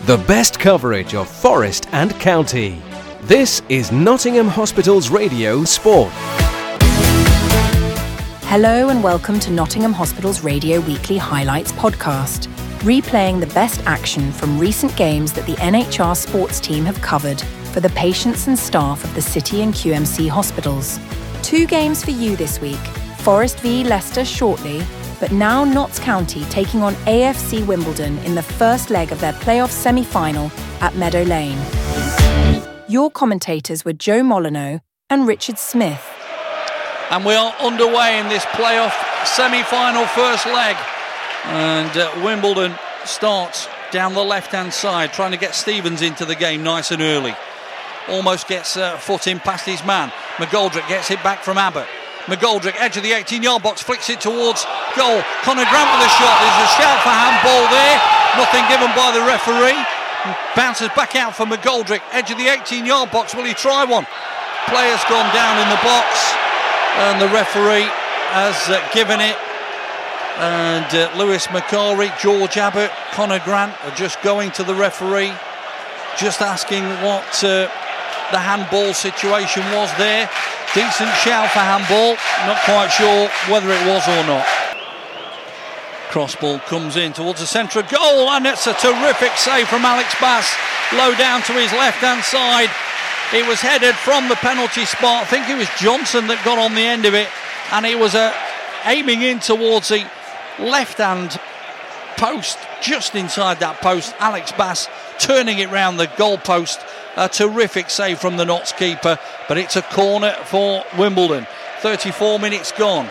The best coverage of Forest and County. This is Nottingham Hospital's Radio Sport. Hello and welcome to Nottingham Hospital's Radio Weekly Highlights podcast, replaying the best action from recent games that the NHR sports team have covered for the patients and staff of the City and QMC hospitals. 2 games for you this week, Forest v Leicester shortly, but now Notts County taking on AFC Wimbledon in the first leg of their playoff semi-final at Meadow Lane. Your commentators were Joe Molyneux and Richard Smith. And we are underway in this playoff semi-final first leg. And Wimbledon starts down the left-hand side, trying to get Stevens into the game nice and early. Almost gets a foot in past his man. McGoldrick gets it back from Abbott. McGoldrick, edge of the 18-yard box, flicks it towards goal. Conor Grant with a shot. There's a shout for handball there. Nothing given by the referee. Bounces back out for McGoldrick. Edge of the 18-yard box. Will he try one? Player's gone down in the box. And the referee has given it. And Lewis McCary, George Abbott, Conor Grant are just going to the referee. Just asking what the handball situation was there. Decent shout for handball. Not quite sure whether it was or not. Crossball comes in towards the centre of goal, and it's a terrific save from Alex Bass. Low down to his left-hand side. It was headed from the penalty spot. I think it was Johnson that got on the end of it, and it was aiming in towards the left-hand post, just inside that post. Alex Bass turning it round the goal post. A terrific save from the Notts keeper, but it's a corner for Wimbledon. 34 minutes gone.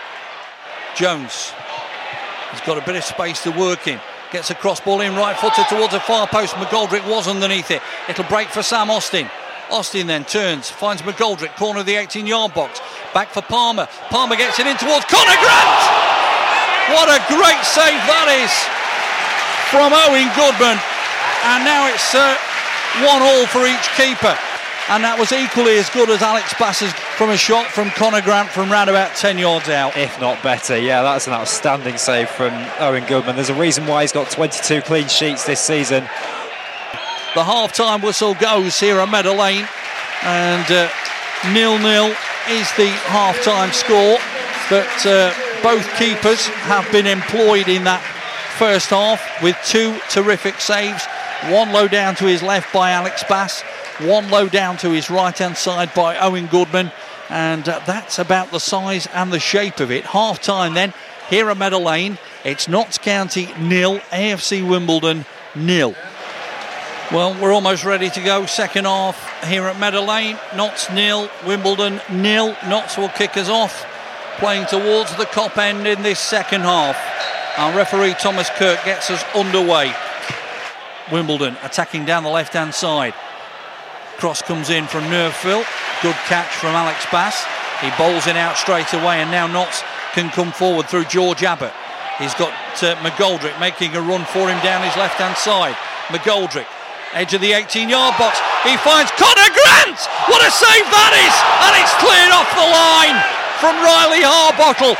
Jones has got a bit of space to work in. Gets a cross ball in, right footed towards the far post. McGoldrick was underneath it. It'll break for Sam Austin. Austin then turns, finds McGoldrick, corner of the 18-yard box. Back for Palmer. Palmer gets it in towards Conor Grant! What a great save that is from Owen Goodman. And now it's 1-1 for each keeper, and that was equally as good as Alex Bass's from a shot from Conor Grant from round about 10 yards out. If not better, yeah, that's an outstanding save from Owen Goodman. There's a reason why he's got 22 clean sheets this season. The half-time whistle goes here at Meadow Lane, and 0-0 is the half-time score, but both keepers have been employed in that first half with 2 terrific saves. One low down to his left by Alex Bass, one low down to his right-hand side by Owen Goodman, and that's about the size and the shape of it. Half-time then, here at Meadow Lane, it's Notts County 0, AFC Wimbledon 0. Well, we're almost ready to go. Second half here at Meadow Lane, Notts 0, Wimbledon 0. Notts will kick us off, playing towards the Kop end in this second half. Our referee Thomas Kirk gets us underway. Wimbledon attacking down the left-hand side. Cross comes in from Nerfville. Good catch from Alex Bass. He bowls it out straight away, and now Notts can come forward through George Abbott. He's got McGoldrick making a run for him down his left-hand side. McGoldrick, edge of the 18-yard box. He finds Conor Grant! What a save that is! And it's cleared off the line from Riley Harbottle.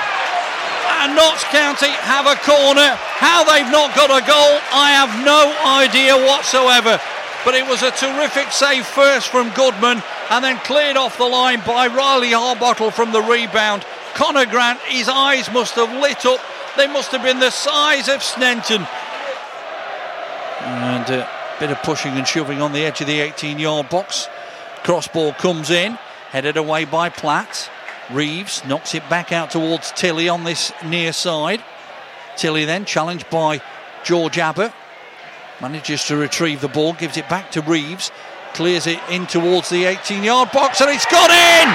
And Notts County have a corner. How they've not got a goal, I have no idea whatsoever. But it was a terrific save first from Goodman, and then cleared off the line by Riley Harbottle from the rebound. Conor Grant, his eyes must have lit up. They must have been the size of Sneinton. And a bit of pushing and shoving on the edge of the 18-yard box. Crossball comes in, headed away by Platt. Reeves knocks it back out towards Tilley on this near side. Tilley then challenged by George Abbott. Manages to retrieve the ball, gives it back to Reeves. Clears it in towards the 18-yard box, and it's gone in!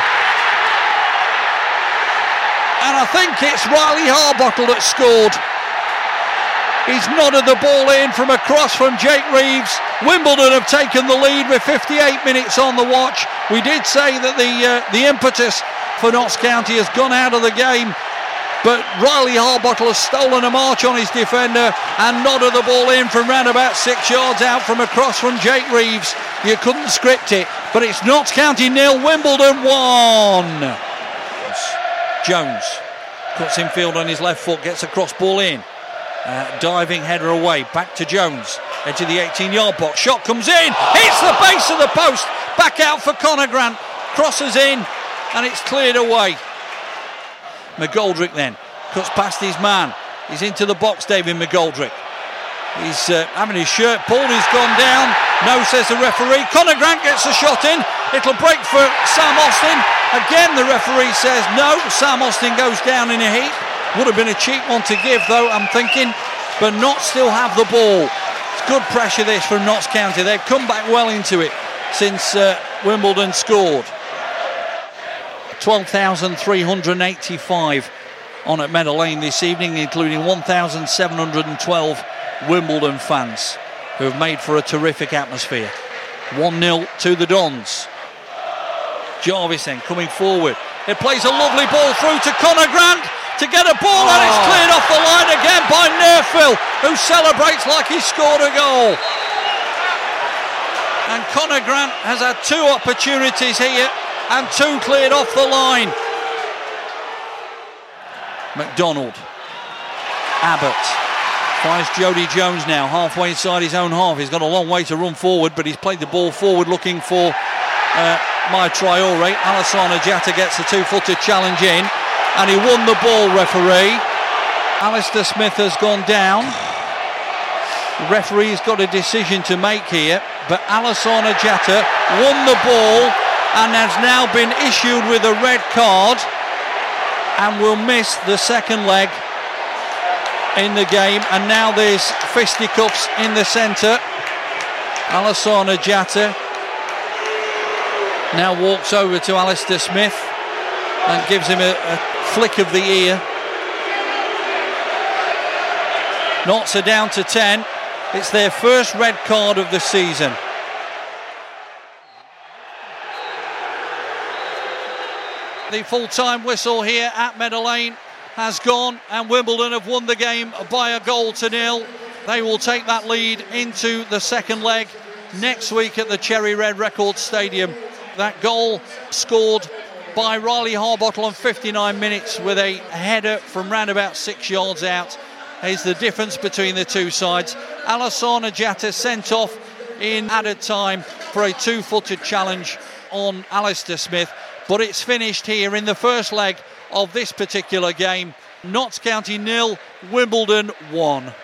And I think it's Riley Harbottle that scored. He's nodded the ball in from a cross from Jake Reeves. Wimbledon have taken the lead with 58 minutes on the watch. We did say that the impetus for Notts County has gone out of the game, but Riley Harbottle has stolen a march on his defender and nodded the ball in from round about 6 yards out from a cross from Jake Reeves. You couldn't script it, but it's Notts County 0, Wimbledon 1. Jones cuts in field on his left foot, gets a cross ball in. Diving header away, back to Jones. Edge of the 18-yard box. Shot comes in. Hits the base of the post. Back out for Conor Grant. Crosses in, and it's cleared away. McGoldrick then cuts past his man. He's into the box, David McGoldrick. He's having his shirt pulled. He's gone down. No, says the referee. Conor Grant gets a shot in. It'll break for Sam Austin. Again, the referee says no. Sam Austin goes down in a heap. Would have been a cheap one to give, though, I'm thinking. But Notts still have the ball. It's good pressure, this, from Notts County. They've come back well into it since Wimbledon scored. 12,385 on at Meadow Lane this evening, including 1,712 Wimbledon fans who have made for a terrific atmosphere. 1-0 to the Dons. Jarvis then coming forward. It plays a lovely ball through to Conor Grant to get a ball, and it's cleared off the line again by Nerfil, who celebrates like he scored a goal. And Conor Grant has had 2 opportunities here and 2 cleared off the line. McDonald. Abbott finds Jody Jones now halfway inside his own half. He's got a long way to run forward, but he's played the ball forward looking for Mai Traore. Alassane Jatta gets the 2-footed challenge in, and he won the ball, referee. Alistair Smith has gone down. The referee's got a decision to make here, but Alassane Jatta won the ball and has now been issued with a red card and will miss the second leg in the game. And now there's fisticuffs in the centre. Alassane Jatta now walks over to Alistair Smith and gives him a flick of the ear. Notts are down to 10. It's their first red card of the season. The full-time whistle here at Meadow Lane has gone, and Wimbledon have won the game by a goal to 0. They will take that lead into the second leg next week at the Cherry Red Records Stadium. That goal scored by Riley Harbottle on 59 minutes with a header from round about 6 yards out is the difference between the two sides. Alassane Jatta sent off in added time for a 2-footed challenge on Alistair Smith, but it's finished here in the first leg of this particular game. Notts County 0, Wimbledon 1.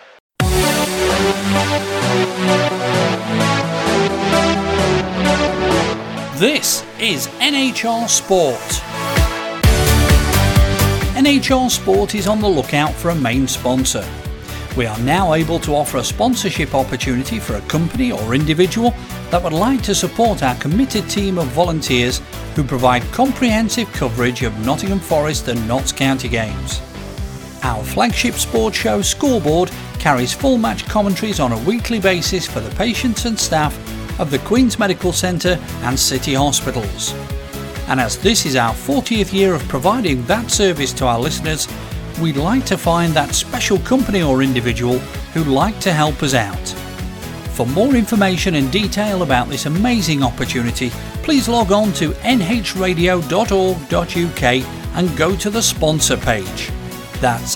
This is NHR Sport. NHR Sport is on the lookout for a main sponsor. We are now able to offer a sponsorship opportunity for a company or individual that would like to support our committed team of volunteers who provide comprehensive coverage of Nottingham Forest and Notts County games. Our flagship sports show, Scoreboard, carries full match commentaries on a weekly basis for the patients and staff of the Queen's Medical Centre and City Hospitals. And as this is our 40th year of providing that service to our listeners, we'd like to find that special company or individual who'd like to help us out. For more information and detail about this amazing opportunity, please log on to nhradio.org.uk and go to the sponsor page. That's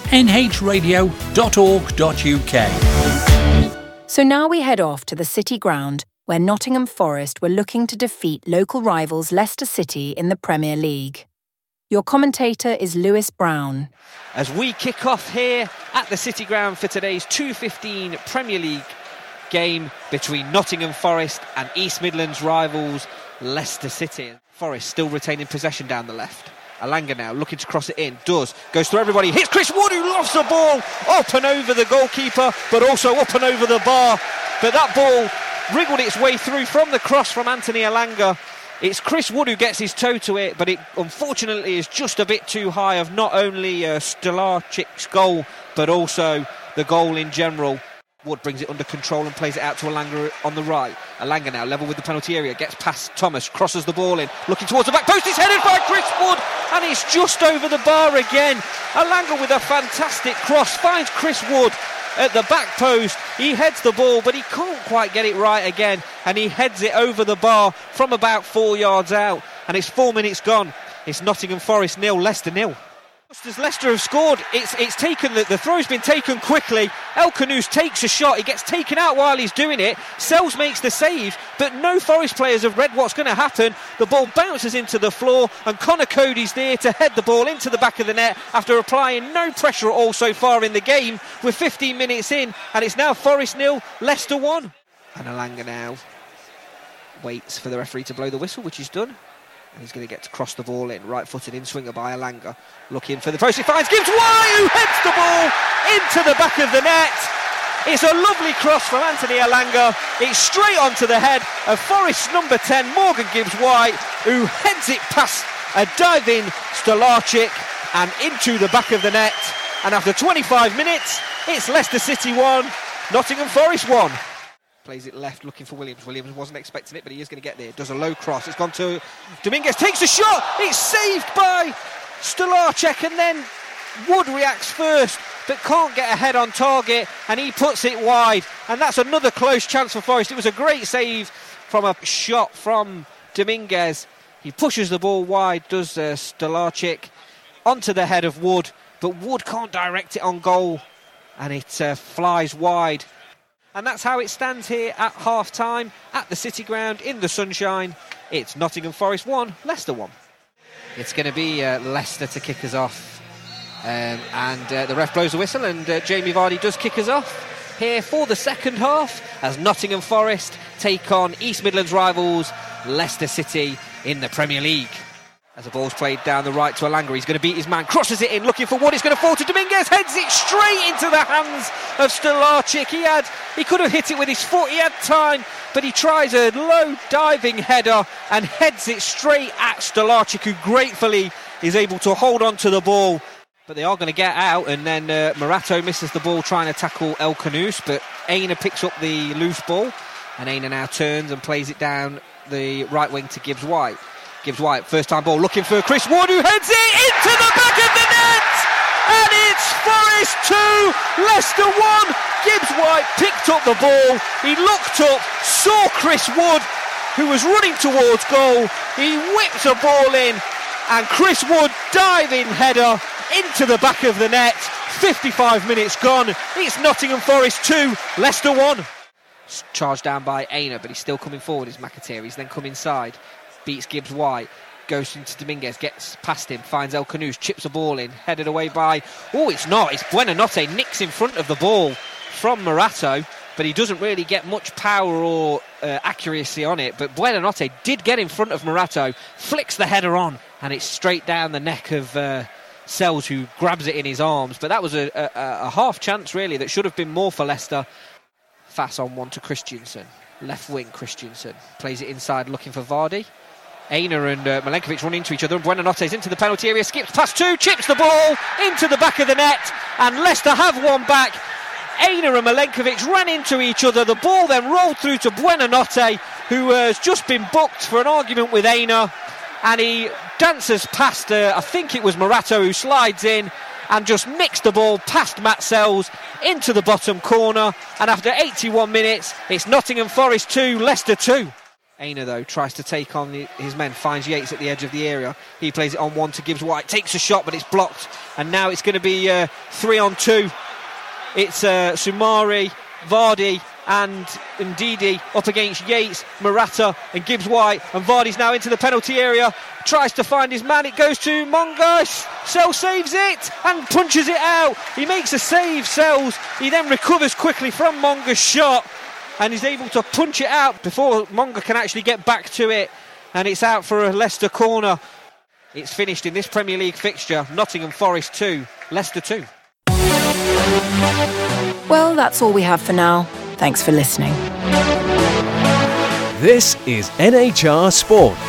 nhradio.org.uk. So now we head off to the City Ground, where Nottingham Forest were looking to defeat local rivals Leicester City in the Premier League. Your commentator is Lewis Brown. As we kick off here at the City Ground for today's 2:15 Premier League game between Nottingham Forest and East Midlands rivals Leicester City. Forest still retaining possession down the left. Alanga now looking to cross it in, goes through everybody, hits Chris Wood, who lofts the ball up and over the goalkeeper, but also up and over the bar. But that ball wriggled its way through from the cross from Anthony Alanga. It's Chris Wood who gets his toe to it, but it unfortunately is just a bit too high of not only Stolarczyk's goal, but also the goal in general. Wood brings it under control and plays it out to Alanga on the right. Alanga now level with the penalty area, gets past Thomas, crosses the ball in, looking towards the back post, it's headed by Chris Wood, and it's just over the bar again. Alanga with a fantastic cross finds Chris Wood at the back post. He heads the ball, but he can't quite get it right again, and he heads it over the bar from about 4 yards out, and it's 4 minutes gone. It's Nottingham Forest 0, Leicester 0. Just as Leicester have scored, it's taken, the throw's been taken quickly. El Khanous takes a shot, he gets taken out while he's doing it. Sells makes the save, but no Forest players have read what's going to happen. The ball bounces into the floor, and Connor Cody's there to head the ball into the back of the net after applying no pressure at all so far in the game. We're 15 minutes in, and it's now Forest 0, Leicester 1. And Elanga now waits for the referee to blow the whistle, which he's done. And he's going to get to cross the ball in, right-footed in-swinger by Elanga, looking for the post, he finds Gibbs White, who heads the ball into the back of the net. It's a lovely cross from Anthony Elanga. It's straight onto the head of Forest's number 10, Morgan Gibbs White, who heads it past a diving Stolarczyk and into the back of the net. And after 25 minutes, it's Leicester City 1, Nottingham Forest 1. Plays it left, looking for Williams. Williams wasn't expecting it, but he is going to get there. Does a low cross. It's gone to Dominguez. Takes a shot. It's saved by Stolarczyk, and then Wood reacts first, but can't get a head on target, and he puts it wide. And that's another close chance for Forest. It was a great save from a shot from Dominguez. He pushes the ball wide, does Stolarczyk, onto the head of Wood, but Wood can't direct it on goal, and it flies wide. And that's how it stands here at half-time at the City Ground in the sunshine. It's Nottingham Forest 1, Leicester 1. It's going to be Leicester to kick us off. And the ref blows the whistle, and Jamie Vardy does kick us off here for the second half as Nottingham Forest take on East Midlands rivals Leicester City in the Premier League. As the ball's played down the right to Elanga, he's going to beat his man, crosses it in, looking for Wood, it's going to fall to Dominguez, heads it straight into the hands of Stolarczyk. He could have hit it with his foot, he had time, but he tries a low diving header and heads it straight at Stolarczyk, who gratefully is able to hold on to the ball. But they are going to get out, and then Morato misses the ball trying to tackle El Khanous, but Aina picks up the loose ball, and Aina now turns and plays it down the right wing to Gibbs White. Gibbs White, first time ball, looking for Chris Wood, who heads it into the back of the net! And it's Forest 2, Leicester 1. Gibbs White picked up the ball, he looked up, saw Chris Wood, who was running towards goal. He whips a ball in, and Chris Wood, diving header into the back of the net. 55 minutes gone. It's Nottingham Forest 2, Leicester 1. Charged down by Aina, but he's still coming forward, is McAteer. He's then come inside, beats Gibbs White, goes into Dominguez, gets past him, finds El Khanous, chips a ball in, headed away by... Oh, it's not, it's Buonanotte, nicks in front of the ball from Morato, but he doesn't really get much power or accuracy on it. But Buonanotte did get in front of Morato, flicks the header on, and it's straight down the neck of Sells, who grabs it in his arms. But that was a half chance, really, that should have been more for Leicester. Fass on one to Christiansen, left wing Christiansen, plays it inside looking for Vardy. Aina and Milenkovic run into each other, and Buonanotte's into the penalty area, skips past two, chips the ball into the back of the net, and Leicester have one back. Aina and Milenkovic ran into each other, the ball then rolled through to Buonanotte, who has just been booked for an argument with Aina, and he dances past, I think it was Morato, who slides in and just nicks the ball past Matt Sells into the bottom corner. And after 81 minutes, it's Nottingham Forest 2, Leicester 2. Aina, though, tries to take on his men, finds Yates at the edge of the area. He plays it on one to Gibbs White, takes a shot, but it's blocked. And now it's going to be 3-on-2. It's Sumari, Vardy and Ndidi up against Yates, Morata and Gibbs White. And Vardy's now into the penalty area, tries to find his man, it goes to Monga. Sells saves it and punches it out. He makes a save, Sells. He then recovers quickly from Monga's shot and is able to punch it out before Monga can actually get back to it, and it's out for a Leicester corner. It's finished in this Premier League fixture. Nottingham Forest 2, Leicester 2. Well, that's all we have for now. Thanks for listening. This is NHR Sport.